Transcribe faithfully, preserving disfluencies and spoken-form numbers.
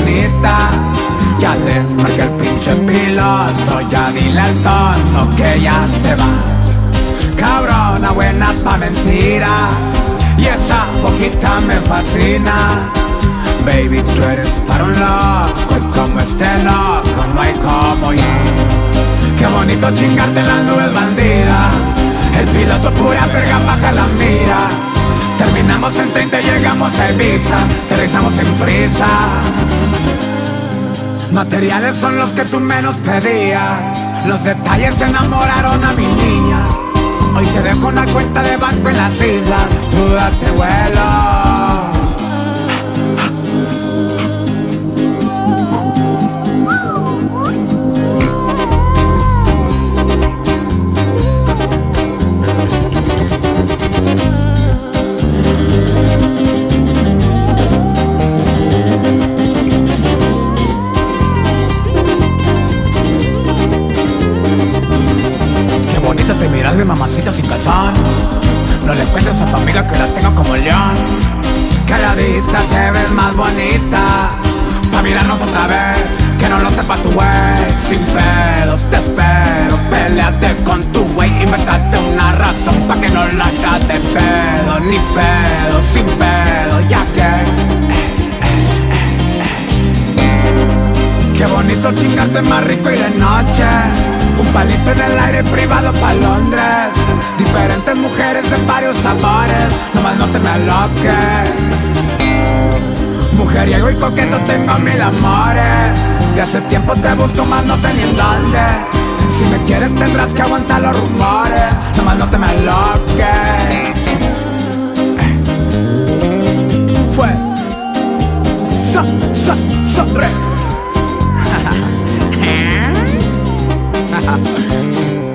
bonita. Ya le marqué el pinche piloto, ya dile al tonto que ya te vas. Cabrona buena pa' mentiras, y esa boquita me fascina. Baby, tú eres para un loco, y como este loco no hay como yo. Qué bonito chingarte en las nubes bandidas, el piloto pura verga baja la mira. Terminamos en treinta y llegamos a Ibiza, aterrizamos sin prisa. Materiales son los que tú menos pedías, los detalles enamoraron a mi niña. Hoy te dejo una cuenta de banco en las islas, tú date vuelo. Te miras de mamacita sin calzón, no le cuentes a tu amiga que la tengo como león. Caladita te ves más bonita, pa' mirarnos otra vez, que no lo sepa tu güey. Sin pedos te espero, peleate con tu güey, inventate una razón pa' que no la hagas de pedo. Ni pedo, sin pedo, ya que qué bonito chingarte más rico y de noche. Un palito en el aire privado pa' Londres. Diferentes mujeres de varios sabores, nomás no te me aloques. Mujeriego y coqueto tengo mil amores, de hace tiempo te busco más no sé ni en dónde. Si me quieres tendrás que aguantar los rumores, nomás no te me aloques. Fue So, so, so, re